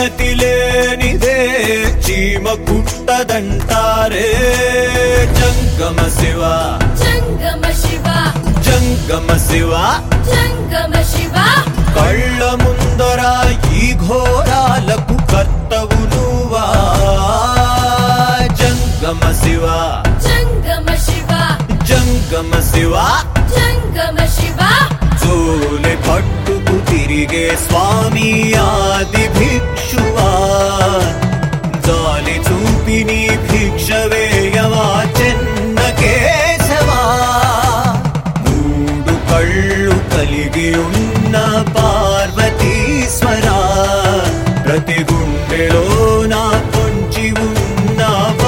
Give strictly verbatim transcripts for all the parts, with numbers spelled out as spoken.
ఆనతి లేనిదే చీమ కుట్టదంటారే జంగమ శివ జంగమ శివ జంగమ శివ జంగమ శివ కళ్ళ ముందర ఈ ఘోరాలకు కర్తవు నువ్వా జంగమ శివ జంగమ శివ జంగమ శివ జంగమ శివ జోలె పట్టుకు తిరిగే స్వామి ఆది భిక్షువా జాలి చూపి నీ భిక్ష వేయవా చెన్న కేశవా మూడు కళ్ళు కలిగి ఉన్న పార్వతీశ్వరా ప్రతి గుండెలో నా పొంచి ఉన్న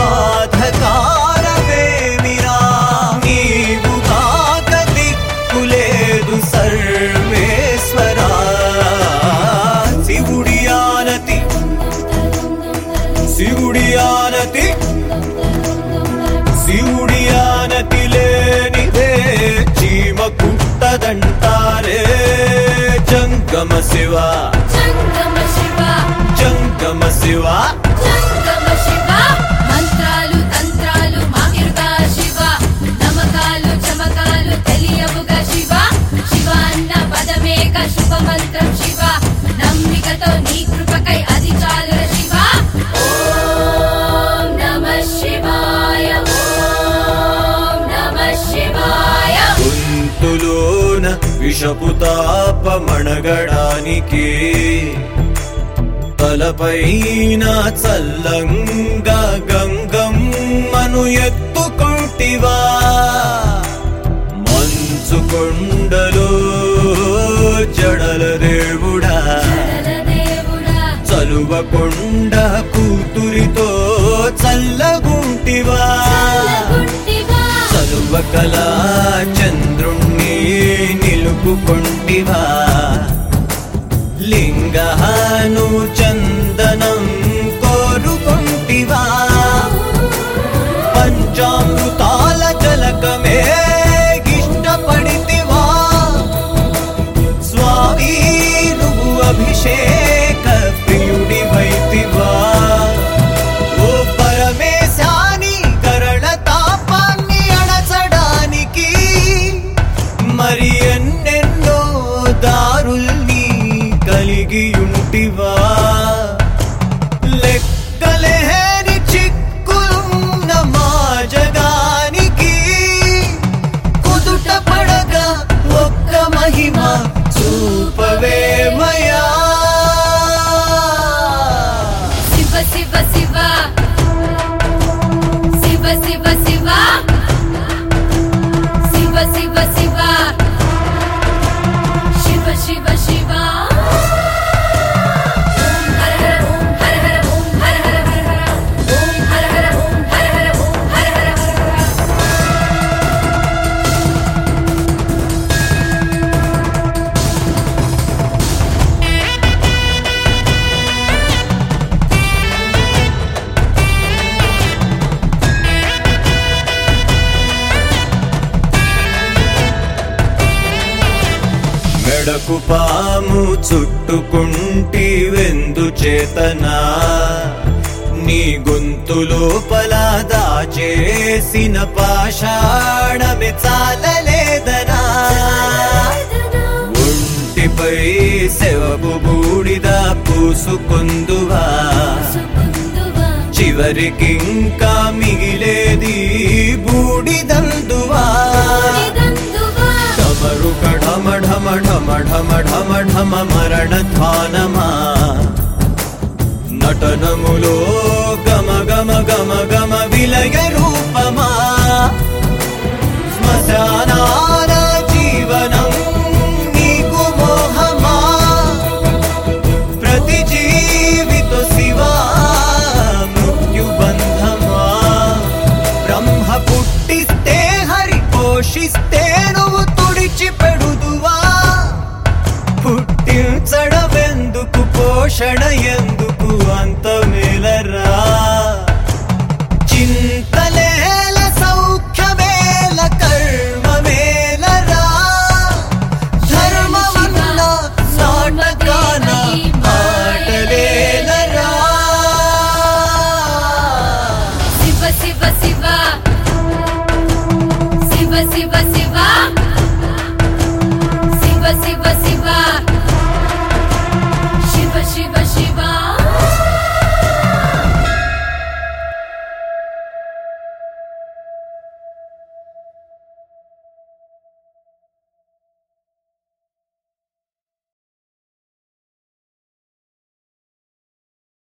బాధకారవేమిరా నీవు కాక దిక్కులేదు సర్వేశ్వరా శివుడి ఆనతి శివుడి ఆనతి శివుడి ఆనతి లేనిదే చీమ కుట్టదంటారే జంగమ శివ జంగమ శివ జంగమ శివ జంగమ శివ మంత్రాలు తంత్రాలు మాకిరుగా శివ నమకాలు చమకాలు తెలియవుగా శివ శివ అన్న పదమేక శుభ మంత్రం శివ నమ్మికతో నీ కృపకై అది చాలు శివ ఓం నమః శివాయ ఓం నమః శివాయ గొంతులోన విషపు తాపమణగడానికి తలపైన చల్లంగా గంగమ్మను ఎత్తుకుంటివా మంచు కొండలో జడల దేవుడా దేవుడా చలువ కొండ కూతురితో చల్లగుంటివా చల్లగుంటివా చలువ కళా చంద్రుణ్ణి నిలుపుకొంటివా లింగహాను చందనం కోరుకొంటివా పంచామృతాల జలకమే ఇష్టపడితివా స్వామి నువ్వు అభిషేక ప్రియుడివైతివా ఓ పరమేశాని కరణ తాపాన్ని అణచడానికి మరి ఎన్నెన్నో దారుల్ని కలిగియుంటివా లెక్కలేని చిక్కులున్న మా జగానికి కుదుట పడగా ఒక్క మహిమ చూపవేమయా శివ శివ శివ శివ శివ శివ శివ శివ శివ శివ శివ శివ ఓం హర హర ఓం హర హర ఓం హర హర హర హర ఓం హర హర ఓం హర హర ఓం హర హర హర హర మెడకు పాము చుట్టుకుంటి వెందు చేతనా నీ గొంతు లోపల దాచేసిన పాషాణమే చాలలేదనా ఒంటిపై సెవపు బూడిద పూసుకొందువా చివరికింకా మిగిలేది బూడిదందువా డమరుక ఢమ ఢమ ఢమ ఢమ ఢమ ఢమ మరణ ధ్వానమా నటనములో గమ గమ గమ గమ విలయ రూపమా శ్మశానాల జీవనం నీకు మోహమా ప్రతి జీవిత శివా మృత్యుబంధమా బ్రహ్మ పుట్టిస్తే హరి పోషిస్తే నువ్వు తుడిచిపెడుదువా పుట్టించడమెందుకు పోషణ ఎందుకు అంత మేలరా చింతలేల సౌఖ్యమేల కర్మ మేలరా ధర్మమన్న నాటకాన ఆటలేలరా శివ